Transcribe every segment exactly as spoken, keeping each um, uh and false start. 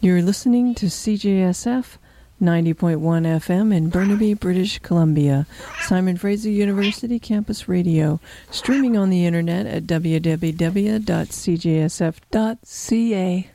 You're listening to C J S F ninety point one F M in Burnaby, British Columbia, Simon Fraser University Campus Radio, streaming on the internet at w w w dot c j s f dot c a.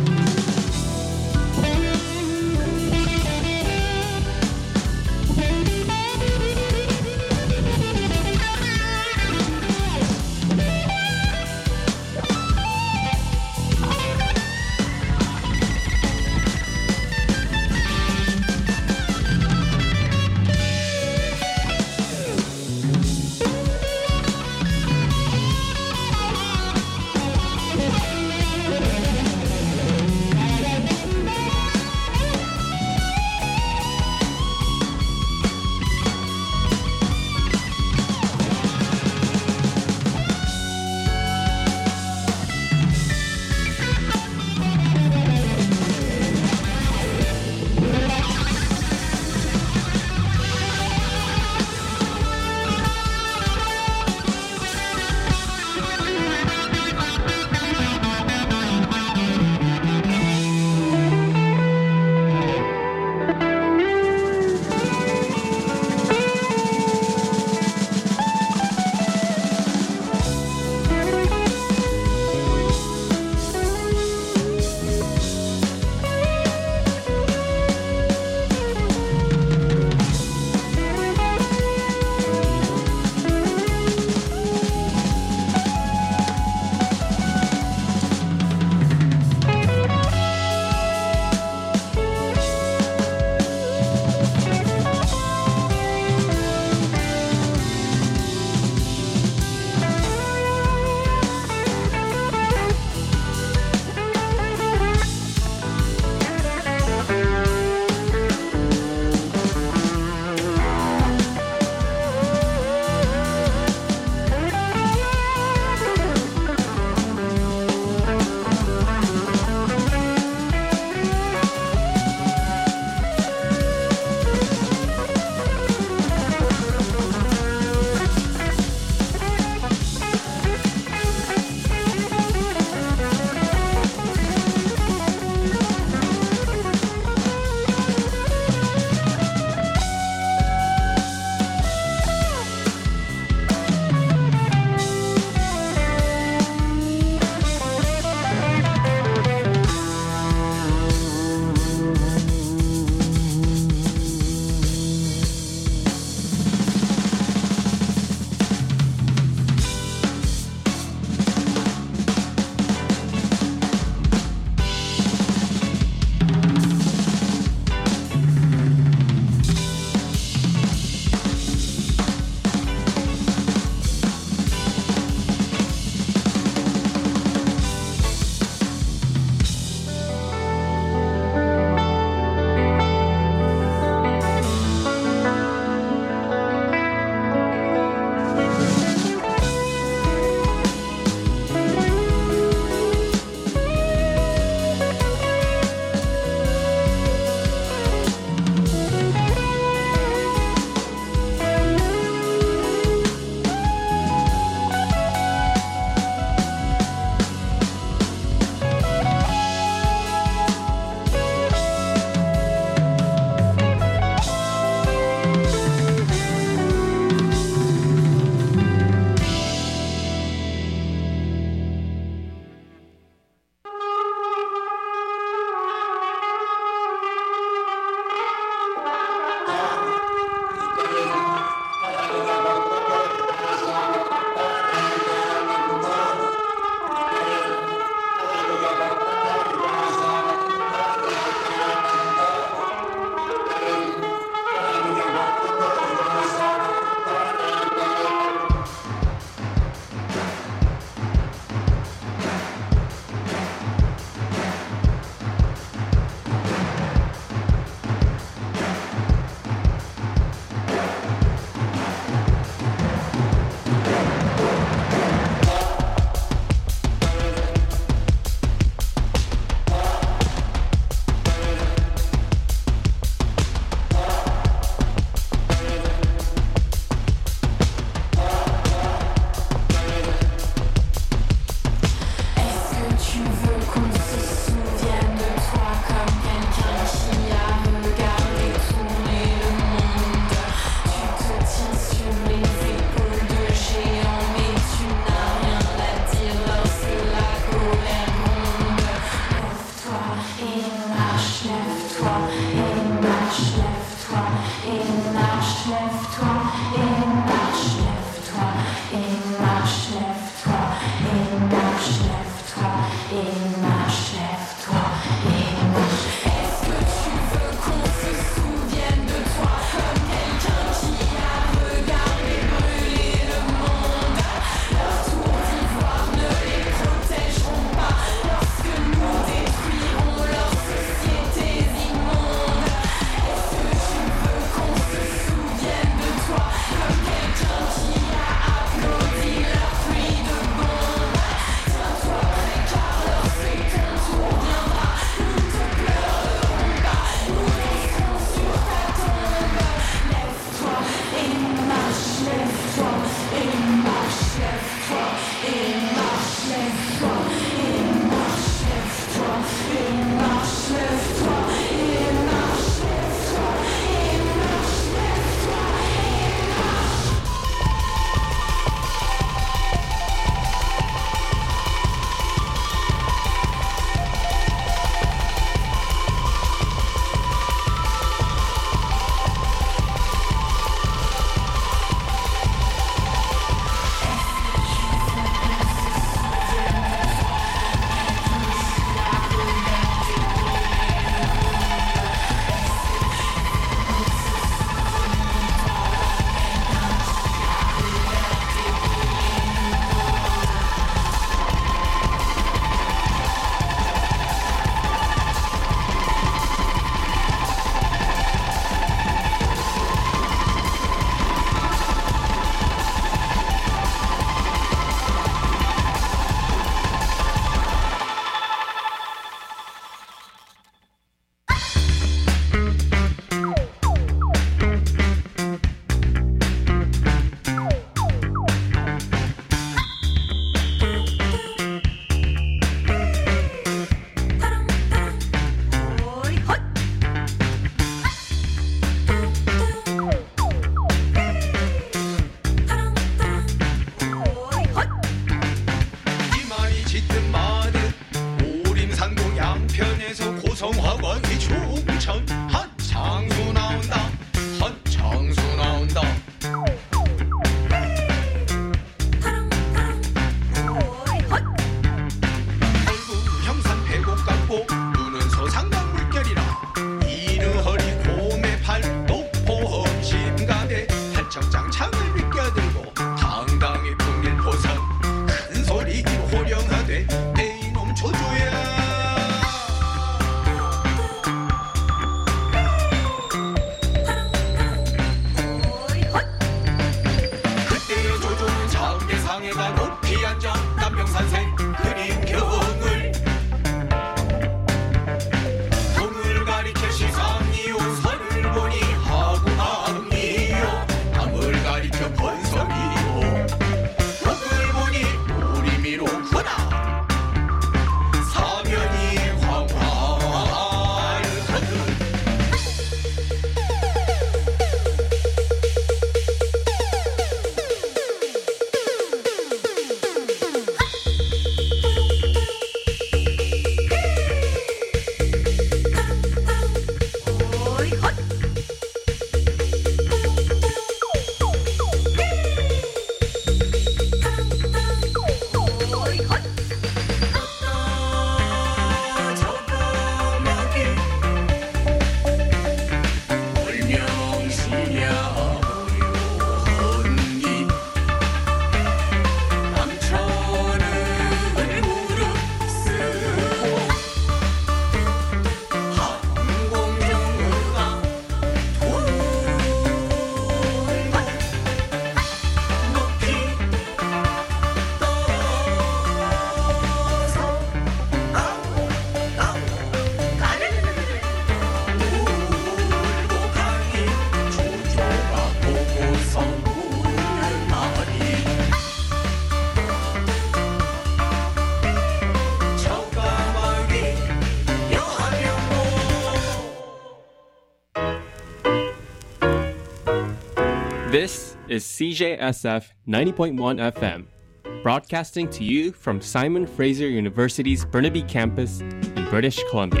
This is C J S F ninety point one F M, broadcasting to you from Simon Fraser University's Burnaby campus in British Columbia.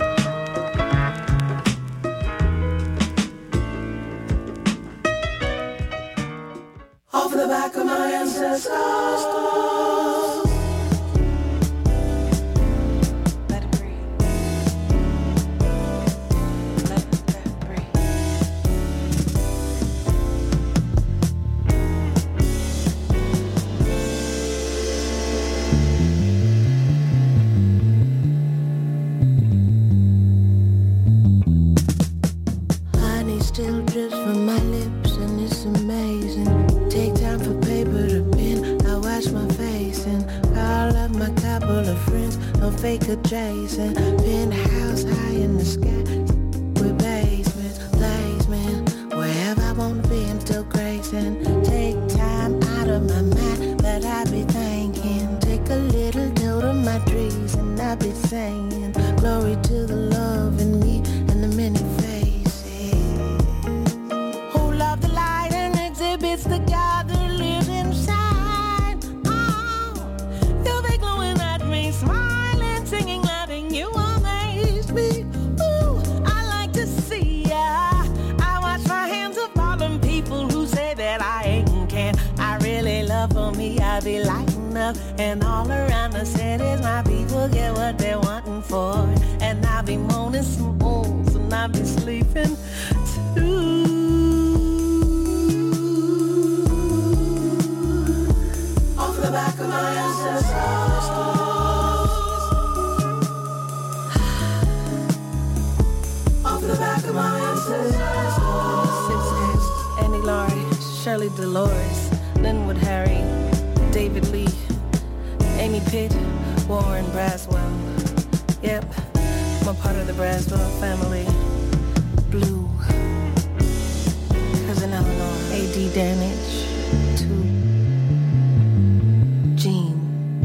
Off the back of my ancestors. Still drips from my lips and it's amazing. Take time for paper to pen. I wash my face and call up my couple of friends. No fake adjacent. Penthouse high in the sky with basements, placement. Wherever I wanna be, I'm still gracing. Take time out of my mind, but I be thinking. Take a little note of my trees and I be saying, glory to the love in me and the many faces. It's the God that lives inside. Oh, you'll be glowing at me, smiling, singing, laughing. You amaze me. Ooh, I like to see ya. I wash my hands of all them people who say that I ain't can. I really love for me. I be lighting up, and all around the cities, my people get what they're wanting for. And I be moaning some moans, and I be sleeping too. The back of my ancestors. Off the back of my ancestors. Annie Laurie, Shirley Dolores, Linwood Harry, David Lee, Amy Pitt, Warren Braswell. Yep, I'm a part of the Braswell family. Blue, Cousin Eleanor, A D Danich, two. Jean,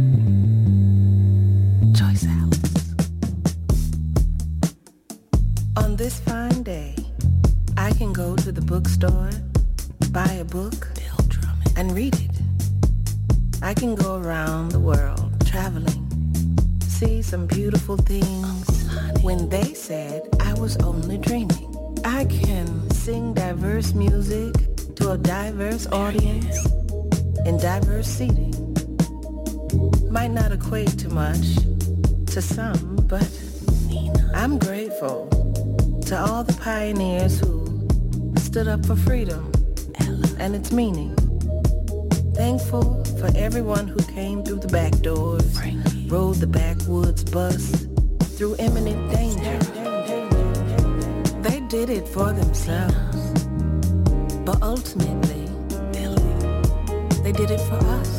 Joyce Alice. On this fine day, I can go to the bookstore, buy a book, and read it. I can go around the world traveling, see some beautiful things when they said I was only dreaming. I can sing diverse music to a diverse audience in diverse seating. Might not equate to much to some, but I'm grateful to all the pioneers who stood up for freedom and its meaning. Thankful for everyone who came through the back doors, rode the backwoods bus through imminent danger. They did it for themselves, but ultimately, they did it for us.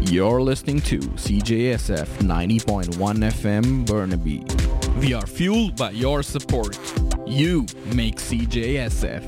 You're listening to C J S F ninety point one F M Burnaby. We are fueled by your support. You make C J S F.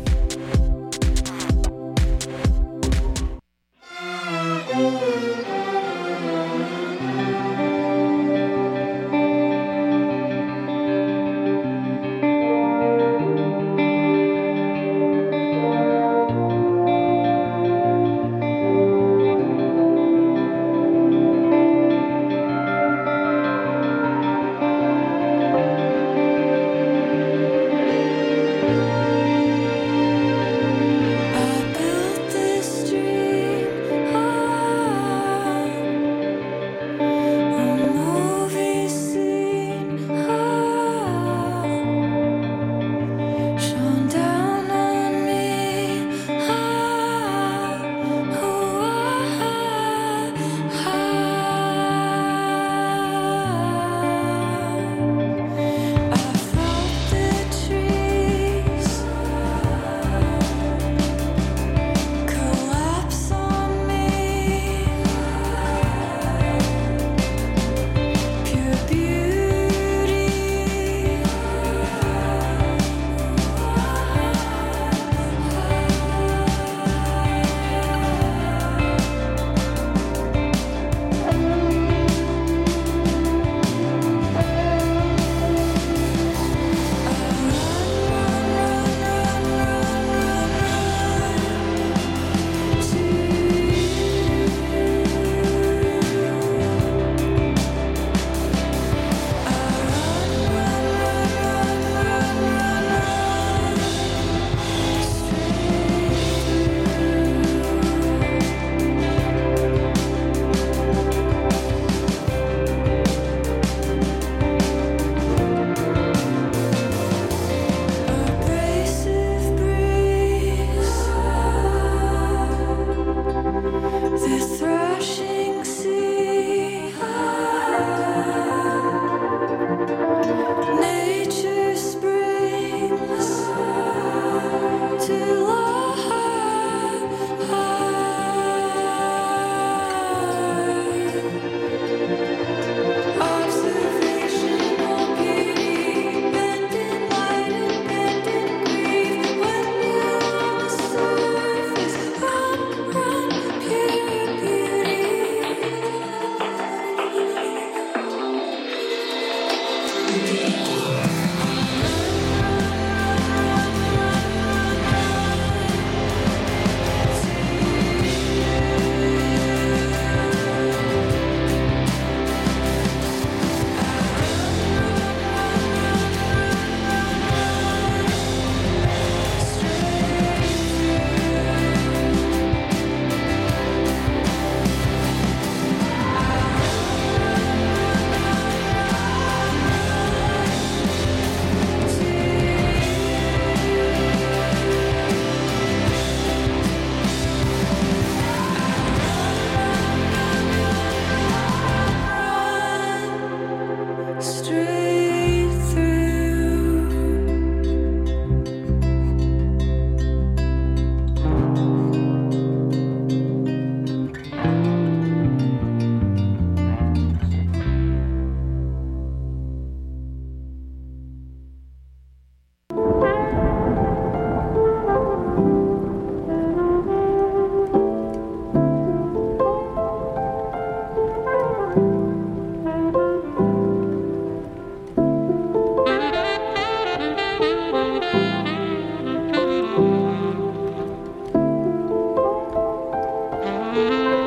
Thank you.